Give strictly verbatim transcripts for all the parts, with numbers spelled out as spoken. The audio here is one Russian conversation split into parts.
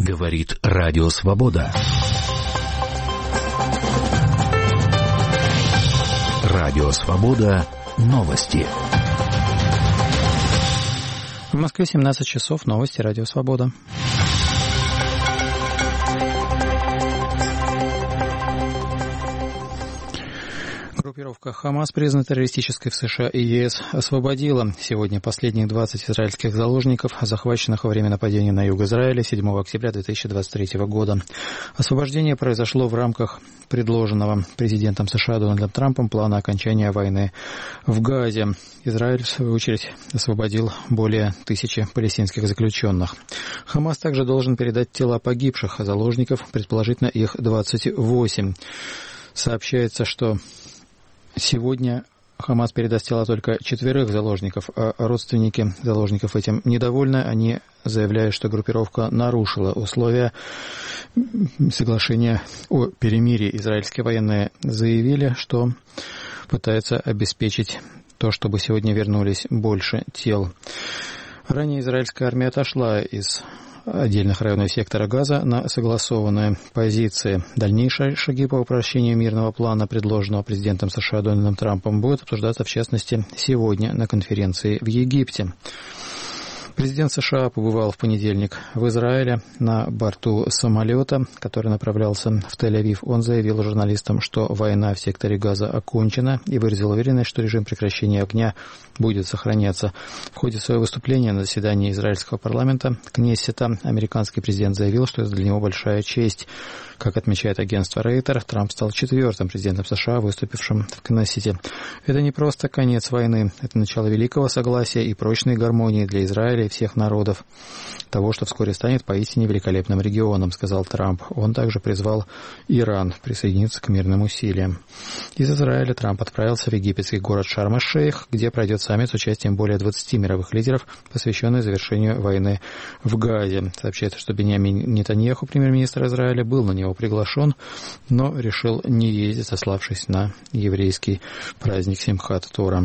Говорит Радио Свобода. Радио Свобода. Новости. В Москве семнадцать часов. Новости Радио Свобода. Группировка «Хамас», признанная террористической в США и ЕС, освободила сегодня последних двадцать израильских заложников, захваченных во время нападения на юг Израиля седьмого октября две тысячи двадцать третьего года. Освобождение произошло в рамках предложенного президентом США Дональдом Трампом плана окончания войны в Газе. Израиль, в свою очередь, освободил более тысячи палестинских заключенных. «Хамас» также должен передать тела погибших заложников, предположительно их двадцать восемь. Сообщается, что сегодня «Хамас» передаст тела только четверых заложников, а родственники заложников этим недовольны. Они заявляют, что группировка нарушила условия соглашения о перемирии. Израильские военные заявили, что пытаются обеспечить то, чтобы сегодня вернулись больше тел. Ранее израильская армия отошла из отдельных районов сектора Газа на согласованные позиции. Дальнейшие шаги по упрощению мирного плана, предложенного президентом США Дональдом Трампом, будут обсуждаться, в частности, сегодня на конференции в Египте. Президент США побывал в понедельник в Израиле на борту самолета, который направлялся в Тель-Авив. Он заявил журналистам, что война в секторе Газа окончена, и выразил уверенность, что режим прекращения огня будет сохраняться. В ходе своего выступления на заседании израильского парламента Кнессета американский президент заявил, что это для него большая честь. Как отмечает агентство Рейтер, Трамп стал четвертым президентом США, выступившим в Кнессете. Это не просто конец войны, это начало великого согласия и прочной гармонии для Израиля и всех народов, того, что вскоре станет поистине великолепным регионом, сказал Трамп. Он также призвал Иран присоединиться к мирным усилиям. Из Израиля Трамп отправился в египетский город Шарм-эль-Шейх, где пройдет саммит с участием более двадцати мировых лидеров, посвященный завершению войны в Газе. Сообщается, что Биньямин Нетаньяху, премьер-министр Израиля, был на него приглашен, но решил не ездить, сославшись на еврейский праздник Симхат Тора.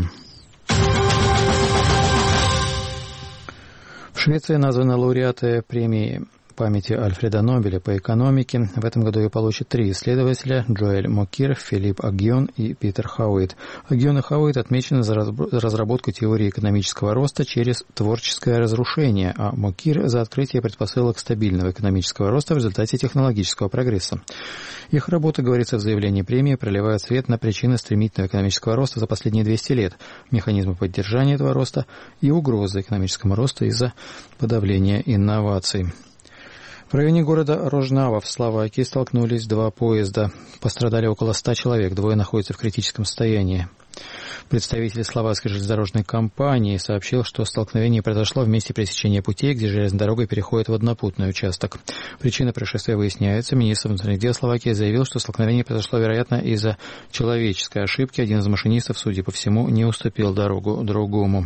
В Швеции названы лауреаты премии памяти Альфреда Нобеля по экономике. В этом году ее получат три исследователя: Джоэль Мокир, Филипп Агьон и Питер Хауит. Агьон и Хауит отмечены за разработку теории экономического роста через творческое разрушение, а Мокир за открытие предпосылок стабильного экономического роста в результате технологического прогресса. Их работа, говорится в заявлении премии, проливает свет на причины стремительного экономического роста за последние двести лет, механизмы поддержания этого роста и угрозы экономическому росту из-за подавления инноваций. В районе города Рожнава в Словакии столкнулись два поезда. Пострадали около ста человек, двое находятся в критическом состоянии. Представитель словацкой железнодорожной компании сообщил, что столкновение произошло в месте пересечения путей, где железная дорога переходит в однопутный участок. Причина происшествия выясняется. Министр внутренних дел Словакии заявил, что столкновение произошло, вероятно, из-за человеческой ошибки. Один из машинистов, судя по всему, не уступил дорогу другому.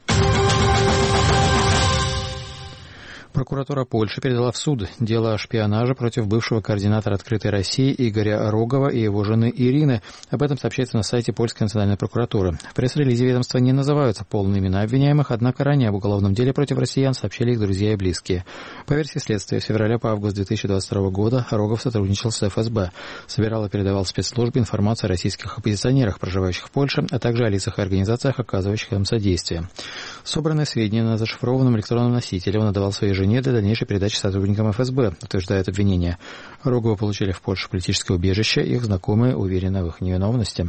Прокуратура Польши передала в суд дело о шпионаже против бывшего координатора «Открытой России» Игоря Рогова и его жены Ирины. Об этом сообщается на сайте Польской национальной прокуратуры. В пресс-релизе ведомства не называются полные имена обвиняемых, однако ранее об уголовном деле против россиян сообщили их друзья и близкие. По версии следствия, с февраля по август две тысячи двадцать второго года Рогов сотрудничал с эф эс бэ, собирал и передавал спецслужбе информацию о российских оппозиционерах, проживающих в Польше, а также о лицах и организациях, оказывающих им содействие. Собранные сведения на зашифрованном электронном носителе он отдавал своей жене для дальнейшей передачи сотрудникам эф эс бэ, утверждает обвинение. Рогова получили в Польше политическое убежище, их знакомые уверены в их невиновности.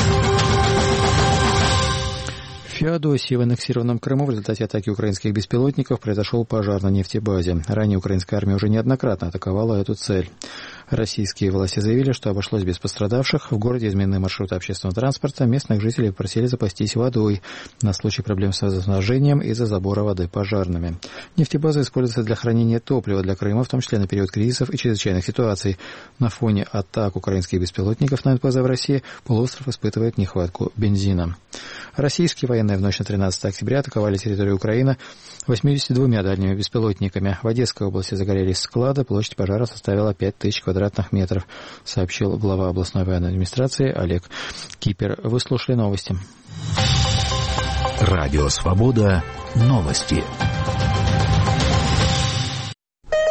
В Феодосии, в аннексированном Крыму, в результате атаки украинских беспилотников произошел пожар на нефтебазе. Ранее украинская армия уже неоднократно атаковала эту цель. Российские власти заявили, что обошлось без пострадавших. В городе изменены маршруты общественного транспорта. Местных жителей попросили запастись водой на случай проблем с водоснабжением из-за забора воды пожарными. Нефтебаза используется для хранения топлива для Крыма, в том числе на период кризисов и чрезвычайных ситуаций. На фоне атак украинских беспилотников на эн пэ зэ в России полуостров испытывает нехватку бензина. Российские военные в ночь на тринадцатое октября атаковали территорию Украины восемьдесят двумя дальними беспилотниками. В Одесской области загорелись склады, площадь пожара составила пять тысяч квадратных метров, сообщил глава областной военной администрации Олег Кипер. Вы слушали новости. Радио Свобода. Новости.